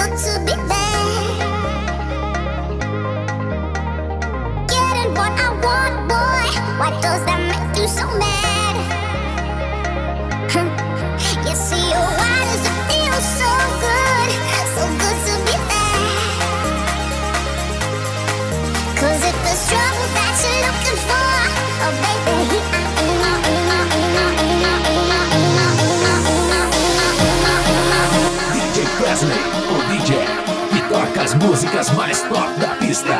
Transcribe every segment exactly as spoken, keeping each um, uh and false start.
good to be there. Getting what I want, boy. Why does that make you so mad? You see, oh, why does it feel so good, so good to be there? 'Cause if there's trouble that you're looking for, oh baby, here I D J Presley, o D J que toca as músicas mais top da pista.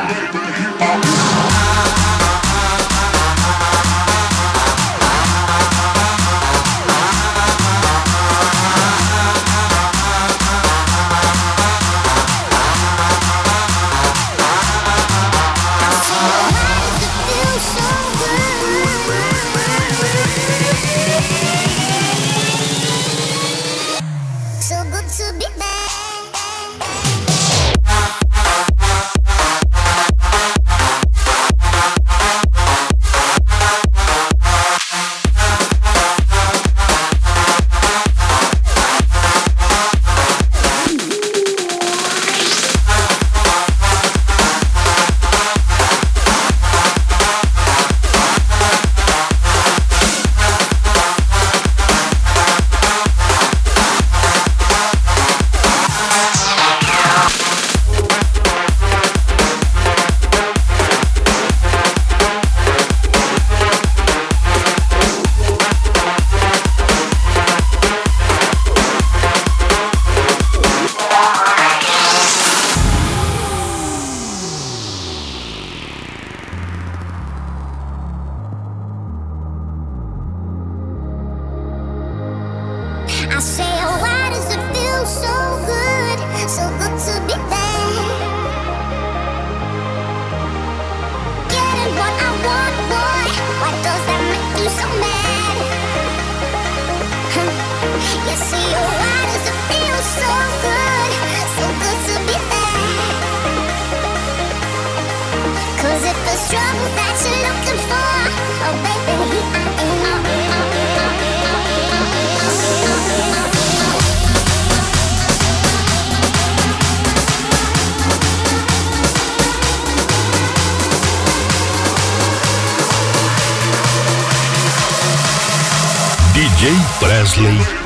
so good to be back. I say, oh, why does it feel so good, so good to be there? Getting what I want, boy. Why does that make you so mad? You see, oh, why does it feel so good, so good to be there? 'Cause if there's trouble that you're looking for, oh baby, I D J Presley